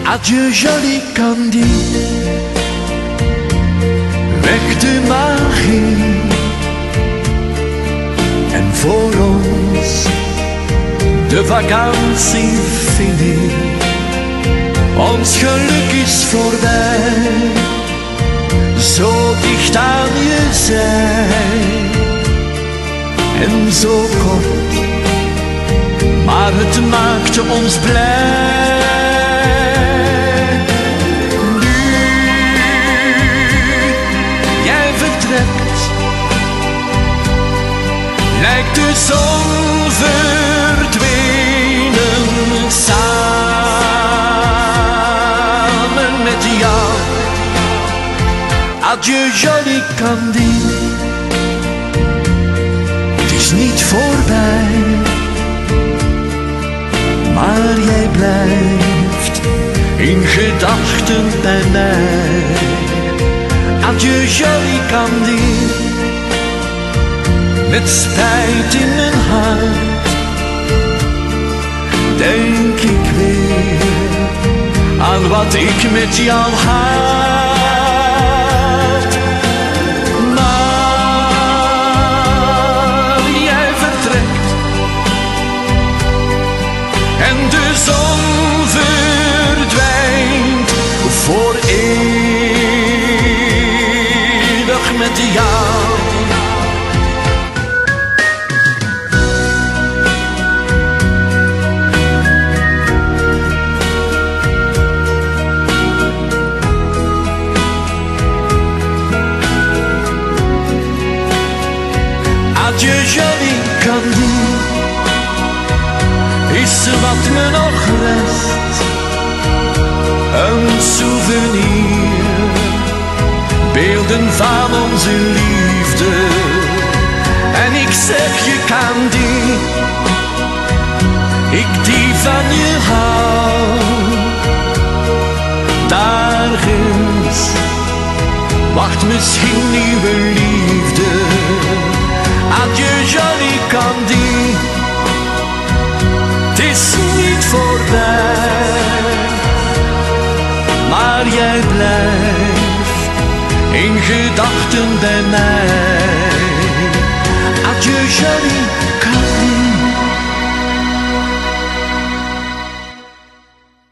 Adieu jolie Candy, weg de magie. En voor ons de vakantie fini. Ons geluk is voorbij, zo dicht aan je zij. En zo kort, maar het maakte ons blij. Nu jij vertrekt, lijkt de zon verdwenen. Samen met jou, adieu jolie Candy. Het is niet voorbij, maar jij blijft in gedachten bij mij. Adieu jolie Candy, met spijt in mijn hart denk ik weer aan wat ik met jou had. Maar jij vertrekt en de zon verdwijnt voor eeuwig met jou. Adieu jolie Candy, is er wat me nog rest, een souvenir, beelden van onze liefde. En ik zeg je Candy, ik die van je hou. Daar ginds wacht misschien nieuwe liefde. Adieu jolie Candy, het is niet voorbij, maar jij blijft in gedachten bij mij.